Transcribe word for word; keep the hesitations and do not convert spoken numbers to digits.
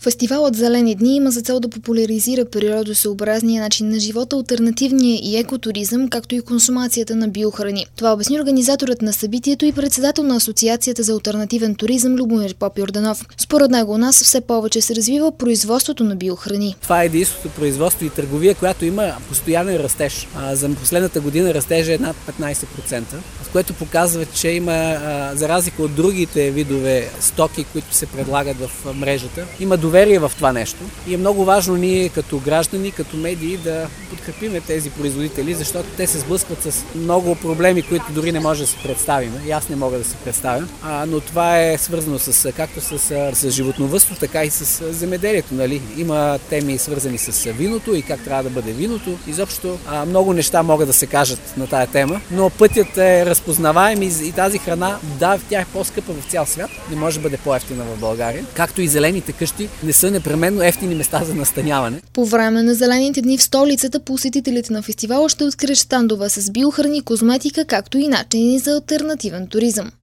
Фестивалът Зелени дни има за цел да популяризира природосъобразния начин на живота, алтернативния и екотуризъм, както и консумацията на биохрани. Това обясни организаторът на събитието и председател на Асоциацията за алтернативен туризъм Любомир Попйорданов. Според него у нас все повече се развива производството на биохрани. Това е единственото производство и търговия, която има постоянен растеж. За последната година растежа е над петнайсет процента, което показва, че има, за разлика от другите видове стоки, които се предлагат в мрежата, има доверие в това нещо. И е много важно ние като граждани, като медии да подкрепиме тези производители, защото те се сблъскват с много проблеми, които дори не може да си представим. И аз не мога да си представя. А, но това е свързано с, както с, с животновъдство, така и с земеделието. Нали? Има теми свързани с виното и как трябва да бъде виното. Изобщо а, много неща могат да се кажат на тая тема, но пътят е разпознаваем и, и тази храна, да, тя е по-скъпа в цял свят, не може да бъде по-евтина в България, както и зелените къщи не са непременно евтини места за настаняване. По време на Зелените дни в столицата посетителите на фестивала ще открият щандове с биохрани, козметика, както и начини за алтернативен туризъм.